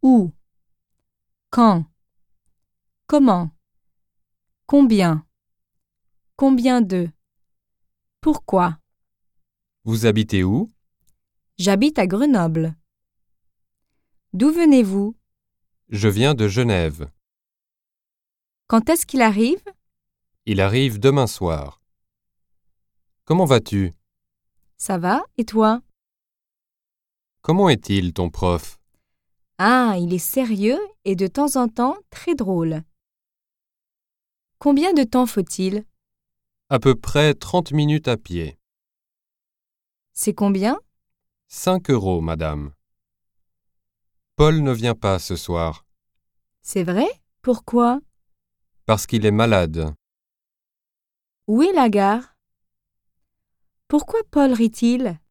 Où? Quand? Comment? Combien? Combien de? Pourquoi? Vous habitez où? J'habite à Grenoble. D'où venez-vous? Je viens de Genève. Quand est-ce qu'il arrive? Il arrive demain soir. Comment vas-tu? Ça va, et toi? Comment est-il, ton prof? Ah, il est sérieux et de temps en temps très drôle. Combien de temps faut-il? À peu près 30 minutes à pied. C'est combien? 5 €, madame. Paul ne vient pas ce soir. C'est vrai? Pourquoi? Parce qu'il est malade. Où est la gare? Pourquoi Paul rit-il?